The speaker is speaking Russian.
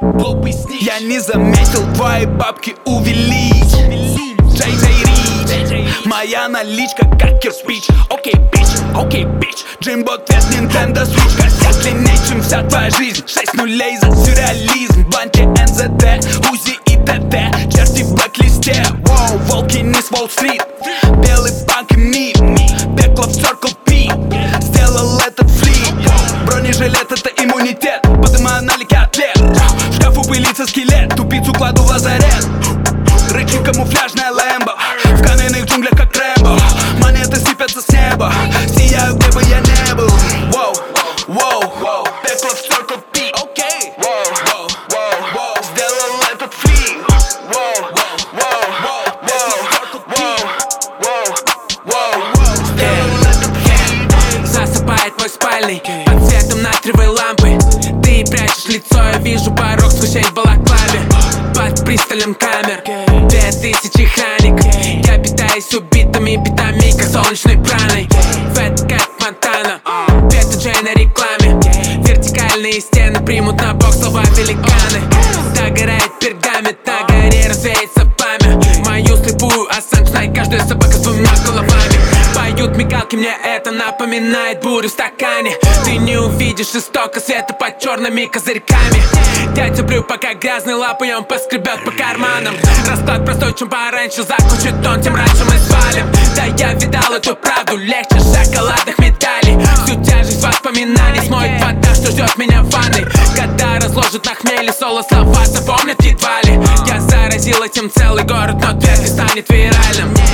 Я не заметил, твои бабки увеличь. Джей Рич, моя наличка как кирпич. Окей, бич, Джимбо Твест, Nintendo Switch. Косяк длиннее, чем вся твоя жизнь. 6 нулей за сюрреализм. Банки НЗД, УЗИ и ТТ. Черти в блэк-листе, воу, волки не с Уолл-стрит. Белый панк и мид, пекло в Circle P. Сделал этот флип. Бронежилет — это иммунитет. Подымаю налики атлет. В шкафу пылится скелет. Тупицу кладу в лазарет. Рычит камуфляжная Лэмбо. В каменных джунглях как Рэмбо. Монеты сыпятся с неба. Сияю, где бы я не был. Воу, воу, воу. Пекло в Circle P. Окей. Воу, воу, воу. Сделал этот флип. Воу, воу, воу, воу, воу. Сделал этот флип. Засыпает мой спальный под светом натриевой лампы. Ты прячешь лицо, я вижу порог, скучай в балаклаве. Под пристальным камер 2000 хроник. Я питаюсь убитыми битами, как солнечной праной. Фэт как Монтана, Бета Джей на рекламе. Вертикальные стены примут на бок слова великаны. Догорает пергамент, на горе развеется пламя. Мою слепую осанку знает каждая собака с двумя головами. Поют мигалки, мне это напоминает бурю в стакане. Ты не увидишь истока света под черными козырьками. Дядя Брю, пока грязной лапой он поскребет по карманам. Расклад простой, чем пораньше закончит он, тем раньше мы свалим. Да я видал эту правду, легче шоколадных медалей. Всю тяжесть воспоминаний смоет вода, что ждет меня в ванной. Года разложит на хмеле, соло слова запомнят едва ли. Я заразил этим целый город, но вряд ли станет виральным.